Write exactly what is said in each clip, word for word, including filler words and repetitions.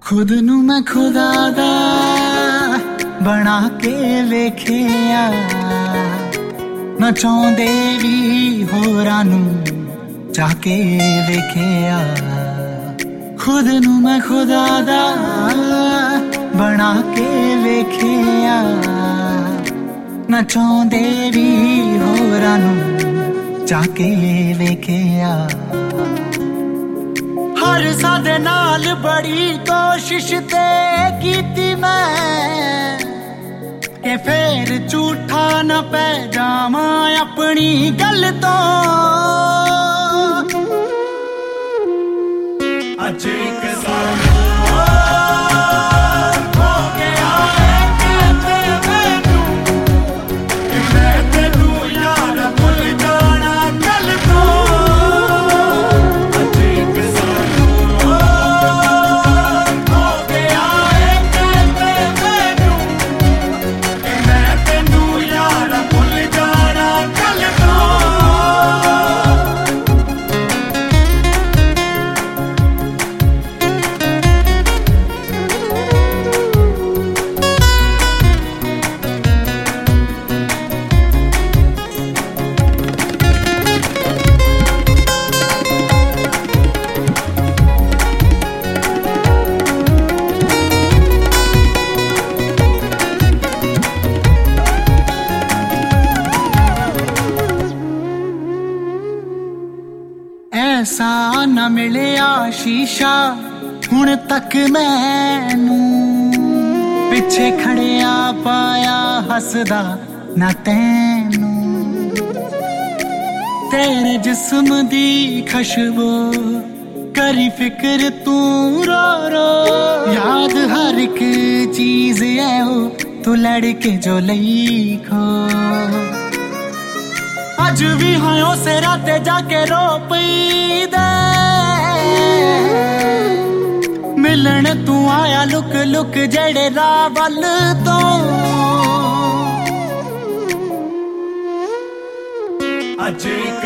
खुद नू मैं खुदा दा बना के वेखिया ना चाहुंदे भी होरां नू जाके वेखिया। खुद नू मैं खुदा दा बना के वेखिया ना चाहुंदे भी होरां नू जाके वेखिया। हर सादे नाल बड़ी कोशिश ते कीती मैं के फिर झूठा न पै जावां अपनी गल तो। अज एक ऐसा न मिलिया शीशा हुण तक मैनू पिछे खड़िया पाया हसदा ना तैनू। तेरे जिस्म दी खुशबू करी फिक्र तू रो रो याद हर एक चीज है ओ तू लड़के जो लई खो। अज भी हाँ से राते जाके रो पई दे मिलन तू आया लुक लुक जेड़े रावल तो। अज एक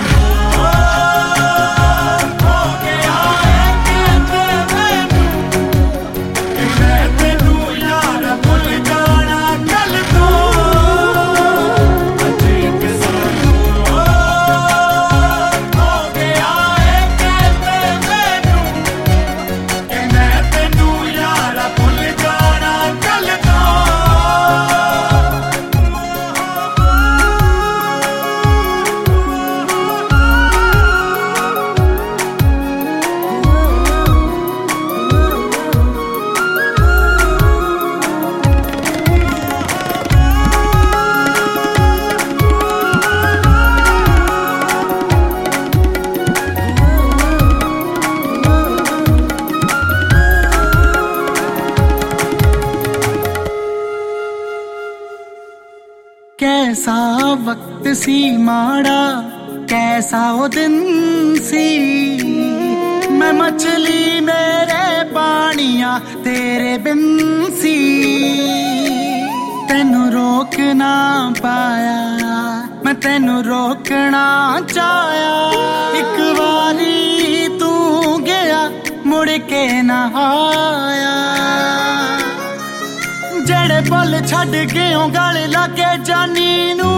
कैसा वक्त सी माड़ा कैसा वो दिन सी। मैं मछली मेरे पानिया तेरे बिन सी। तेनू रोक ना पाया मैं तेनू रोकना चाया। एक बारी तू गया मुड़ के ना आया। जेड़े पल छड़ गए गल लागे जानी नू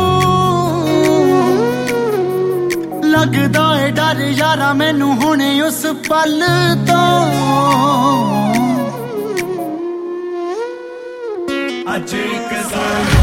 लगदा है डर यारा मैनू हुणे उस पल तो। अज एक